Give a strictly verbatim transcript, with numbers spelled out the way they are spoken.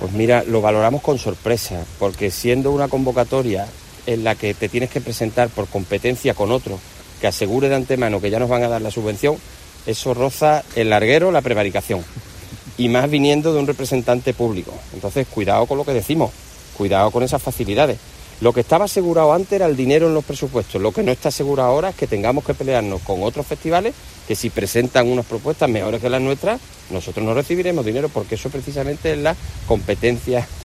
Pues mira, lo valoramos con sorpresa, porque siendo una convocatoria en la que te tienes que presentar por competencia con otro que asegure de antemano que ya nos van a dar la subvención, eso roza el larguero, la prevaricación, y más viniendo de un representante público. Entonces, cuidado con lo que decimos, cuidado con esas facilidades. Lo que estaba asegurado antes era el dinero en los presupuestos, lo que no está asegurado ahora es que tengamos que pelearnos con otros festivales que si presentan unas propuestas mejores que las nuestras, nosotros no recibiremos dinero, porque eso precisamente es la competencia